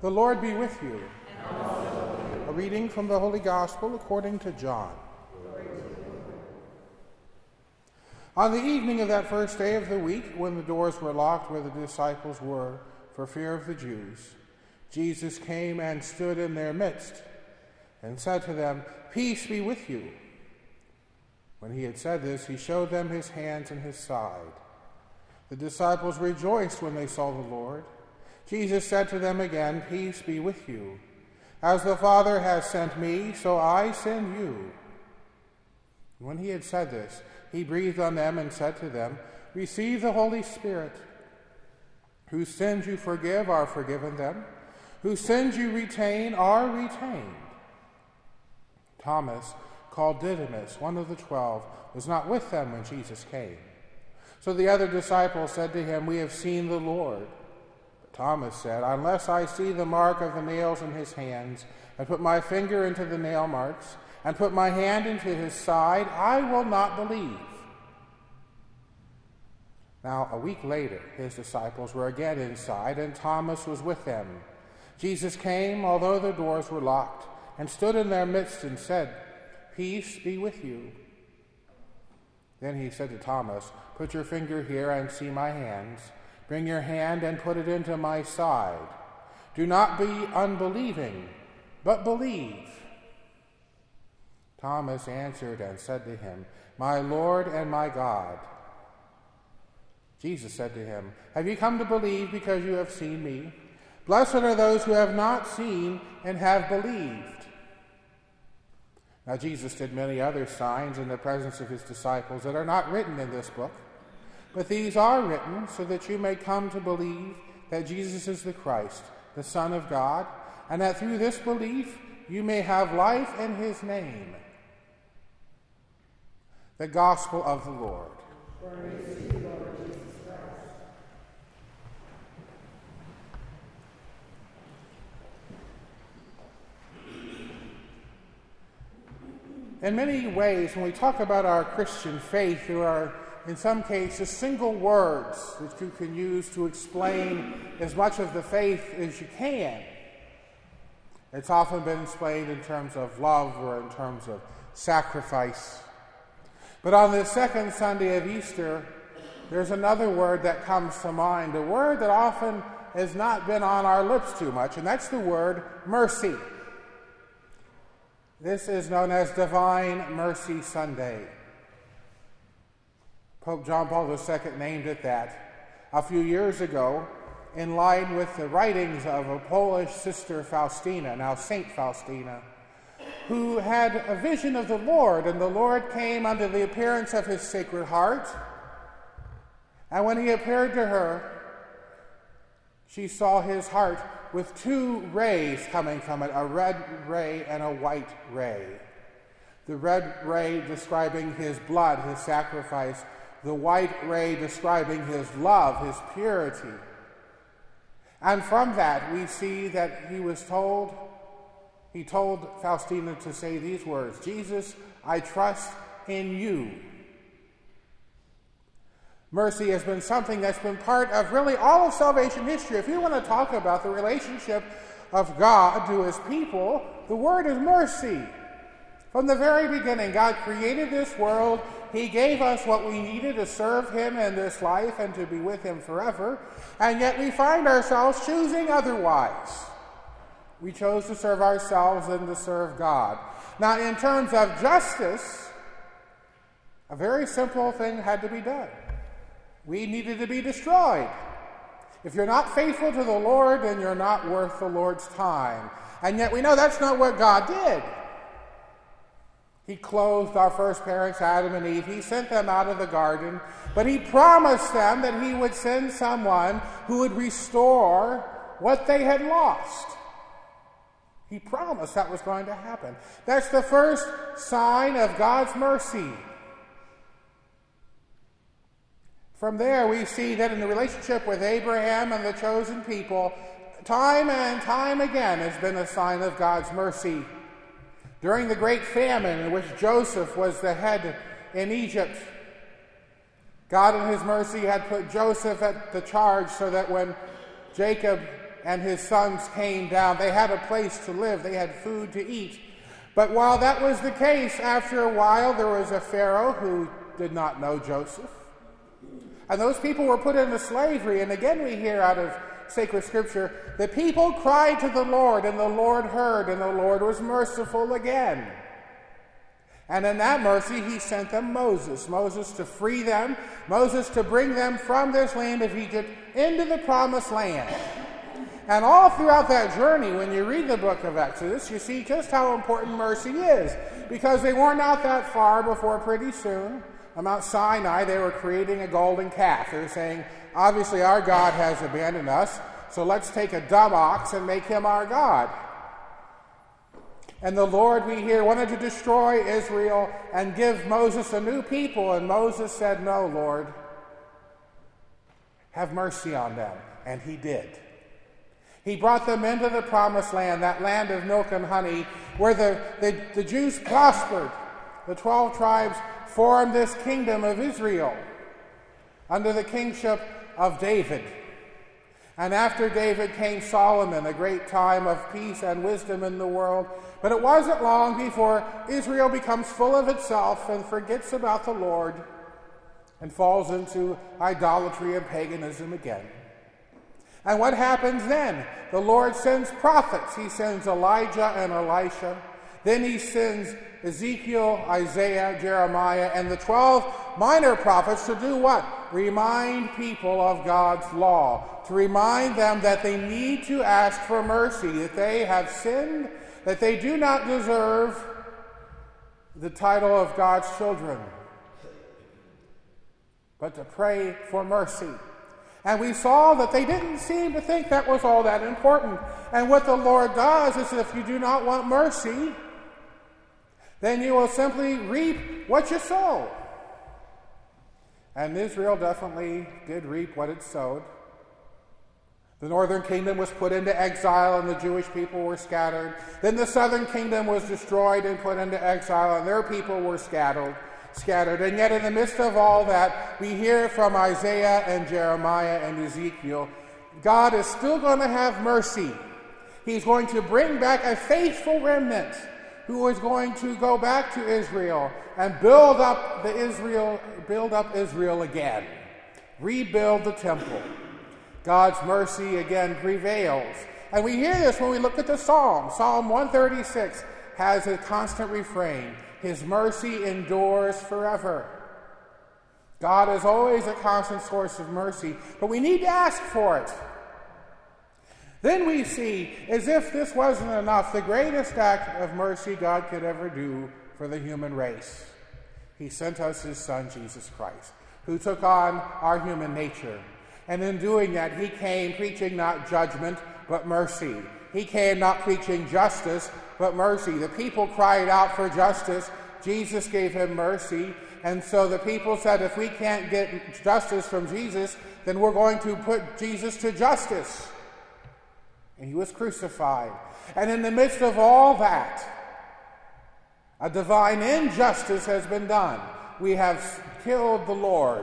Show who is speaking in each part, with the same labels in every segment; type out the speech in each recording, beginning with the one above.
Speaker 1: The Lord be with you. And also with you. A reading from the Holy Gospel according to John. On the evening of that first day of the week, when the doors were locked where the disciples were for fear of the Jews, Jesus came and stood in their midst and said to them, "Peace be with you." When he had said this, he showed them his hands and his side. The disciples rejoiced when they saw the Lord. Jesus said to them again, "Peace be with you. As the Father has sent me, so I send you." When he had said this, he breathed on them and said to them, "Receive the Holy Spirit. Whose sins you forgive are forgiven them. Whose sins you retain are retained." Thomas, called Didymus, one of the 12, was not with them when Jesus came. So the other disciples said to him, "We have seen the Lord." But Thomas said, "Unless I see the mark of the nails in his hands, and put my finger into the nail marks, and put my hand into his side, I will not believe." Now, a week later, his disciples were again inside, and Thomas was with them. Jesus came, although the doors were locked, and stood in their midst and said, "Peace be with you." Then he said to Thomas, "Put your finger here and see my hands. Bring your hand and put it into my side. Do not be unbelieving, but believe." Thomas answered and said to him, "My Lord and my God." Jesus said to him, "Have you come to believe because you have seen me? Blessed are those who have not seen and have believed." Now Jesus did many other signs in the presence of his disciples that are not written in this book, but these are written so that you may come to believe that Jesus is the Christ, the Son of God, and that through this belief you may have life in his name. The Gospel of the Lord. Praise to you, Lord Jesus Christ. In many ways, when we talk about our Christian faith, there are, in some cases, single words that you can use to explain as much of the faith as you can. It's often been explained in terms of love or in terms of sacrifice. But on the second Sunday of Easter, there's another word that comes to mind, a word that often has not been on our lips too much, and that's the word mercy. This is known as Divine Mercy Sunday. Pope John Paul II named it that a few years ago, in line with the writings of a Polish sister Faustina, now Saint Faustina, who had a vision of the Lord, and the Lord came under the appearance of his Sacred Heart. And when he appeared to her, she saw his heart with two rays coming from it, a red ray and a white ray. The red ray describing his blood, his sacrifice, the white ray describing his love, his purity. And from that we see that he told Faustina to say these words, "Jesus, I trust in you." Mercy has been something that's been part of really all of salvation history. If you want to talk about the relationship of God to his people, the word is mercy. From the very beginning, God created this world. He gave us what we needed to serve him in this life and to be with him forever. And yet we find ourselves choosing otherwise. We chose to serve ourselves and to serve God. Now, in terms of justice, a very simple thing had to be done. We needed to be destroyed. If you're not faithful to the Lord, then you're not worth the Lord's time. And yet we know that's not what God did. He clothed our first parents, Adam and Eve. He sent them out of the garden, but he promised them that he would send someone who would restore what they had lost. He promised that was going to happen. That's the first sign of God's mercy. From there, we see that in the relationship with Abraham and the chosen people, time and time again has been a sign of God's mercy. During the great famine in which Joseph was the head in Egypt, God in his mercy had put Joseph at the charge so that when Jacob and his sons came down. They had a place to live. They had food to eat. But while that was the case, after a while there was a Pharaoh who did not know Joseph. And those people were put into slavery. And again we hear out of sacred scripture, the people cried to the Lord, and the Lord heard, and the Lord was merciful again. And in that mercy, he sent them Moses to free them, Moses to bring them from this land of Egypt into the promised land. And all throughout that journey, when you read the book of Exodus, you see just how important mercy is. Because they weren't out that far before pretty soon, on Mount Sinai, they were creating a golden calf. They were saying, obviously our God has abandoned us, so let's take a dumb ox and make him our God. And the Lord, we hear, wanted to destroy Israel and give Moses a new people. And Moses said, no, Lord, have mercy on them. And he did. He brought them into the promised land, that land of milk and honey, where the Jews prospered. The 12 tribes formed this kingdom of Israel under the kingship of David. And after David came Solomon, a great time of peace and wisdom in the world. But it wasn't long before Israel becomes full of itself and forgets about the Lord and falls into idolatry and paganism again. And what happens then? The Lord sends prophets. He sends Elijah and Elisha. Then he sends Ezekiel, Isaiah, Jeremiah, and the 12 minor prophets to do what? Remind people of God's law. To remind them that they need to ask for mercy, that they have sinned, that they do not deserve the title of God's children, but to pray for mercy. And we saw that they didn't seem to think that was all that important. And what the Lord does is, if you do not want mercy, then you will simply reap what you sow. And Israel definitely did reap what it sowed. The northern kingdom was put into exile and the Jewish people were scattered. Then the southern kingdom was destroyed and put into exile and their people were scattered. And yet in the midst of all that, we hear from Isaiah and Jeremiah and Ezekiel, God is still going to have mercy. He's going to bring back a faithful remnant who is going to go back to Israel and build up Israel again. Rebuild the temple. God's mercy again prevails. And we hear this when we look at the Psalm. Psalm 136 has a constant refrain. His mercy endures forever. God is always a constant source of mercy, but we need to ask for it. Then we see, as if this wasn't enough, the greatest act of mercy God could ever do for the human race. He sent us his Son, Jesus Christ, who took on our human nature. And in doing that, he came preaching not judgment, but mercy. He came not preaching justice, but mercy. The people cried out for justice. Jesus gave him mercy. And so the people said, if we can't get justice from Jesus, then we're going to put Jesus to justice. And he was crucified. And in the midst of all that, a divine injustice has been done. We have killed the Lord.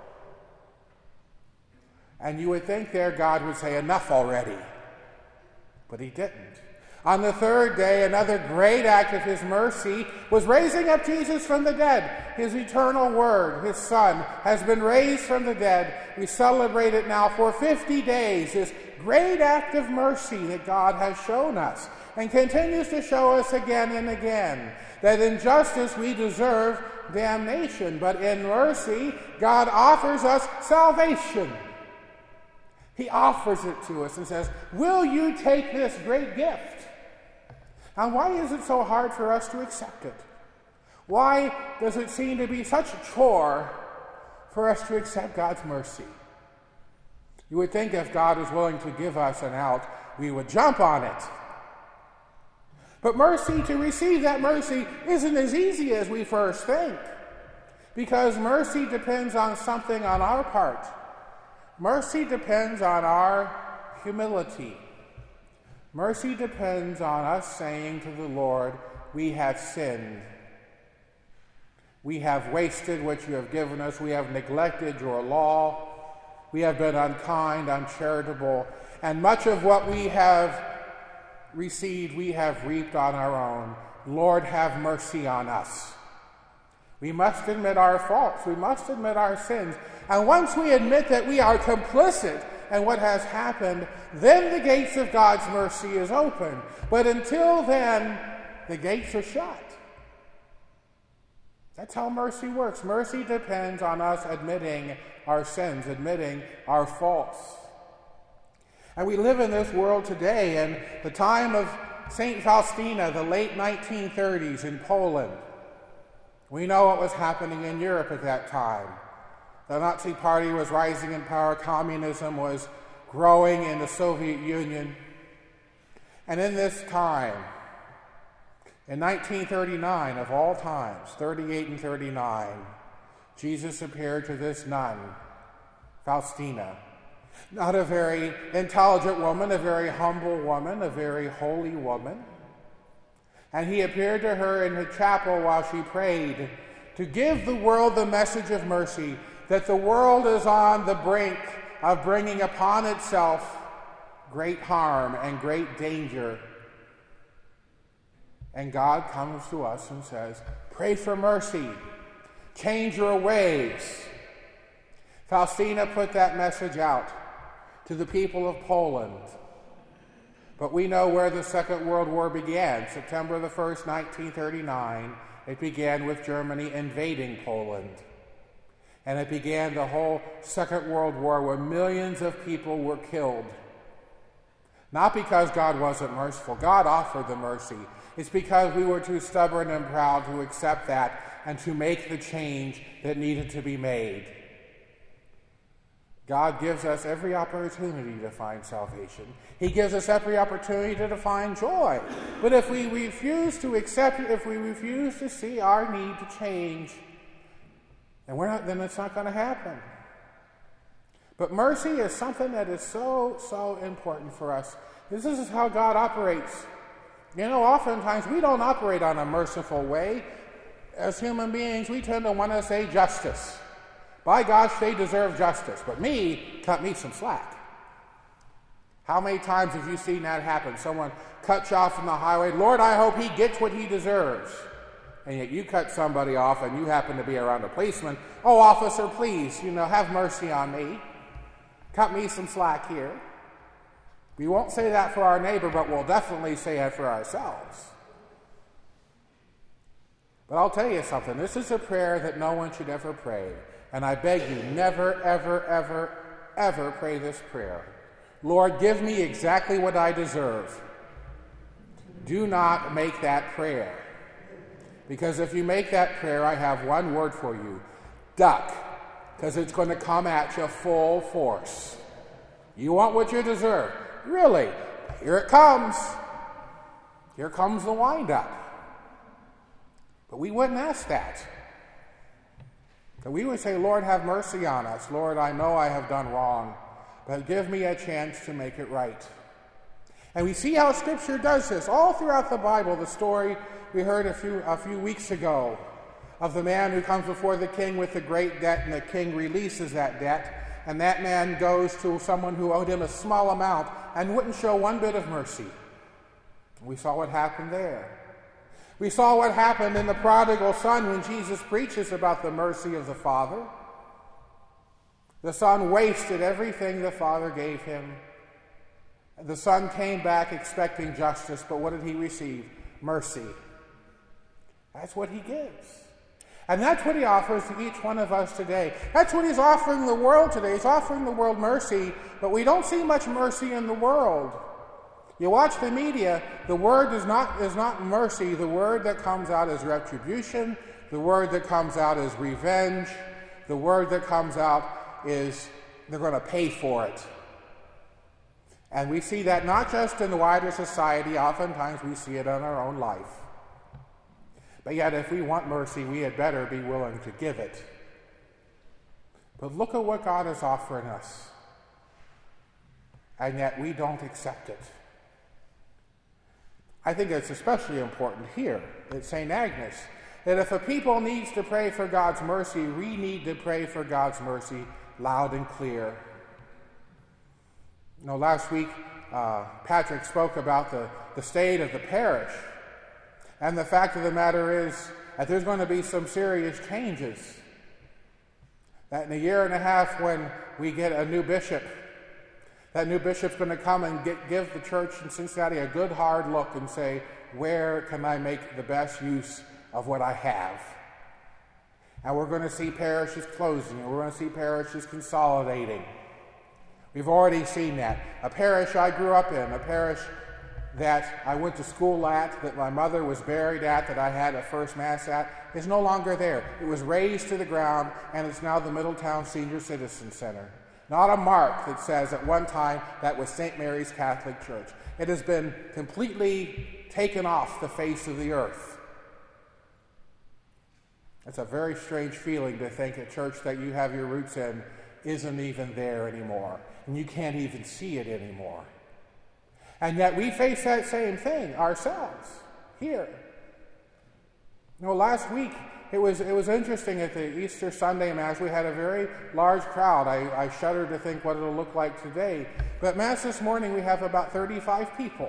Speaker 1: And you would think there God would say, enough already. But he didn't. On the third day, another great act of his mercy was raising up Jesus from the dead. His eternal word, his Son, has been raised from the dead. We celebrate it now for 50 days, this great act of mercy that God has shown us and continues to show us again and again. That in justice we deserve damnation, but in mercy God offers us salvation. He offers it to us and says, will you take this great gift? Now, why is it so hard for us to accept it? Why does it seem to be such a chore for us to accept God's mercy? You would think if God was willing to give us an out, we would jump on it. But mercy, to receive that mercy, isn't as easy as we first think. Because mercy depends on something on our part. Mercy depends on our humility. Mercy depends on us saying to the Lord, we have sinned. We have wasted what you have given us. We have neglected your law. We have been unkind, uncharitable, and much of what we have received, we have reaped on our own. Lord, have mercy on us. We must admit our faults. We must admit our sins. And once we admit that we are complicit in what has happened, then the gates of God's mercy is open. But until then, the gates are shut. That's how mercy works. Mercy depends on us admitting our sins, admitting our faults. And we live in this world today in the time of St. Faustina, the late 1930s in Poland. We know what was happening in Europe at that time. The Nazi Party was rising in power. Communism was growing in the Soviet Union. And in this time, in 1939, of all times, 38 and 39, Jesus appeared to this nun, Faustina. Not a very intelligent woman, a very humble woman, a very holy woman. And he appeared to her in the chapel while she prayed to give the world the message of mercy, that the world is on the brink of bringing upon itself great harm and great danger. And God comes to us and says, pray for mercy, change your ways. Faustina put that message out to the people of Poland. But we know where the Second World War began. September the 1st, 1939, it began with Germany invading Poland. And it began the whole Second World War where millions of people were killed. Not because God wasn't merciful. God offered the mercy. It's because we were too stubborn and proud to accept that and to make the change that needed to be made. God gives us every opportunity to find salvation. He gives us every opportunity to find joy. But if we refuse to accept it, if we refuse to see our need to change, then it's not going to happen. But mercy is something that is so important for us. This is how God operates. You know, oftentimes we don't operate on a merciful way. As human beings, we tend to want to say justice. By gosh, they deserve justice. But cut me some slack. How many times have you seen that happen? Someone cuts you off on the highway. Lord, I hope he gets what he deserves. And yet you cut somebody off and you happen to be around a policeman. Oh, officer, please, have mercy on me. Cut me some slack here. We won't say that for our neighbor, but we'll definitely say it for ourselves. But I'll tell you something. This is a prayer that no one should ever pray. And I beg you, never, ever, ever, ever pray this prayer. Lord, give me exactly what I deserve. Do not make that prayer. Because if you make that prayer, I have one word for you. Duck. Because it's going to come at you full force. You want what you deserve. Really? Here it comes. Here comes the wind-up. But we wouldn't ask that. So we would say, Lord, have mercy on us. Lord, I know I have done wrong, but give me a chance to make it right. And we see how Scripture does this. All throughout the Bible, the story we heard a few weeks ago of the man who comes before the king with a great debt, and the king releases that debt, and that man goes to someone who owed him a small amount and wouldn't show one bit of mercy. We saw what happened there. We saw what happened in the prodigal son when Jesus preaches about the mercy of the Father. The son wasted everything the Father gave him. The son came back expecting justice, but what did he receive? Mercy. That's what he gives. And that's what he offers to each one of us today. That's what he's offering the world today. He's offering the world mercy, but we don't see much mercy in the world. You watch the media, the word is not mercy. The word that comes out is retribution. The word that comes out is revenge. The word that comes out is they're going to pay for it. And we see that not just in the wider society, oftentimes we see it in our own life. But yet if we want mercy, we had better be willing to give it. But look at what God is offering us. And yet we don't accept it. I think it's especially important here at St. Agnes that if a people needs to pray for God's mercy, we need to pray for God's mercy loud and clear. Last week, Patrick spoke about the state of the parish. And the fact of the matter is that there's going to be some serious changes. That in a year and a half, when we get a new bishop, that new bishop's going to come and give the church in Cincinnati a good hard look and say, where can I make the best use of what I have? And we're going to see parishes closing, and we're going to see parishes consolidating. We've already seen that. A parish I grew up in, a parish that I went to school at, that my mother was buried at, that I had a first Mass at, is no longer there. It was razed to the ground, and it's now the Middletown Senior Citizen Center. Not a mark that says at one time that was St. Mary's Catholic Church. It has been completely taken off the face of the earth. It's a very strange feeling to think a church that you have your roots in isn't even there anymore, and you can't even see it anymore. And yet we face that same thing ourselves here. Last week it was interesting at the Easter Sunday Mass. We had a very large crowd. I shudder to think what it'll look like today. But Mass this morning we have about 35 people.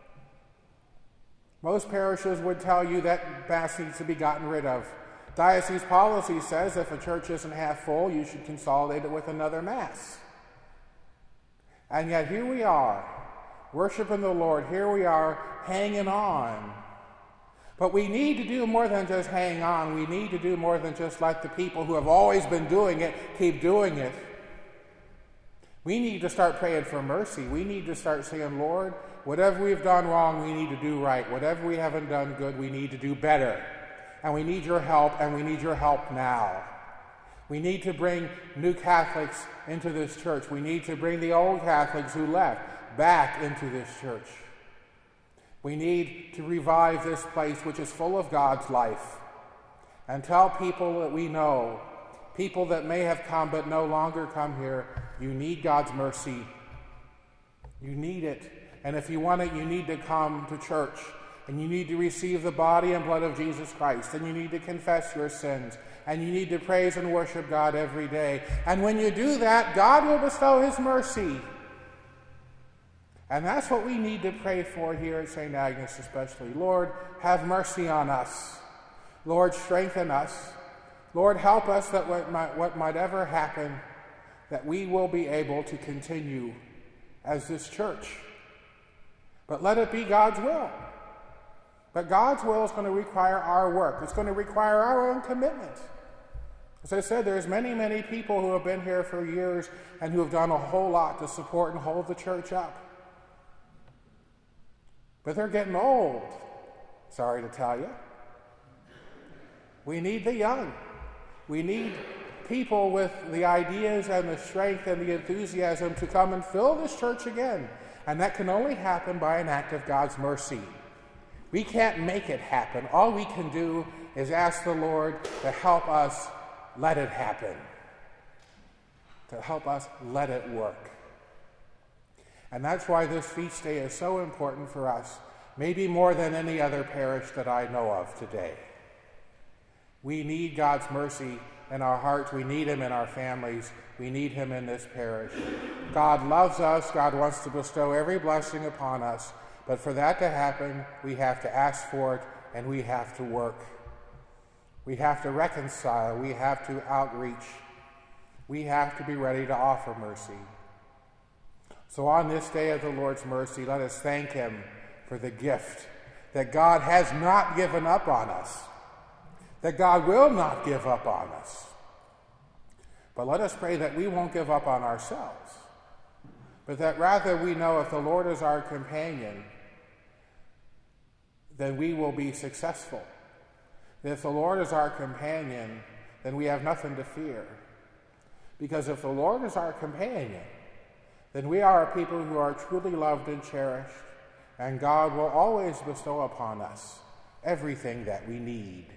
Speaker 1: Most parishes would tell you that Mass needs to be gotten rid of. Diocese policy says if a church isn't half full, you should consolidate it with another Mass. And yet here we are, worshiping the Lord. Here we are, hanging on. But we need to do more than just hang on. We need to do more than just let the people who have always been doing it keep doing it. We need to start praying for mercy. We need to start saying, Lord, whatever we've done wrong, we need to do right. Whatever we haven't done good, we need to do better. And we need your help, and we need your help now. We need to bring new Catholics into this church. We need to bring the old Catholics who left back into this church. We need to revive this place which is full of God's life and tell people that we know, people that may have come but no longer come here, you need God's mercy. You need it. And if you want it, you need to come to church. And you need to receive the body and blood of Jesus Christ. And you need to confess your sins. And you need to praise and worship God every day. And when you do that, God will bestow his mercy. And that's what we need to pray for here at St. Agnes especially. Lord, have mercy on us. Lord, strengthen us. Lord, help us that what might ever happen, that we will be able to continue as this church. But let it be God's will. But God's will is going to require our work. It's going to require our own commitment. As I said, there's many, many people who have been here for years and who have done a whole lot to support and hold the church up. But they're getting old, sorry to tell you. We need the young. We need people with the ideas and the strength and the enthusiasm to come and fill this church again. And that can only happen by an act of God's mercy. We can't make it happen. All we can do is ask the Lord to help us let it happen, to help us let it work. And that's why this feast day is so important for us, maybe more than any other parish that I know of today. We need God's mercy in our hearts. We need him in our families. We need him in this parish. God loves us. God wants to bestow every blessing upon us. But for that to happen, we have to ask for it, and we have to work. We have to reconcile. We have to outreach. We have to be ready to offer mercy. So on this day of the Lord's mercy, let us thank him for the gift that God has not given up on us, that God will not give up on us. But let us pray that we won't give up on ourselves, but that rather we know if the Lord is our companion, then we will be successful. That if the Lord is our companion, then we have nothing to fear. Because if the Lord is our companion, then we are a people who are truly loved and cherished, and God will always bestow upon us everything that we need.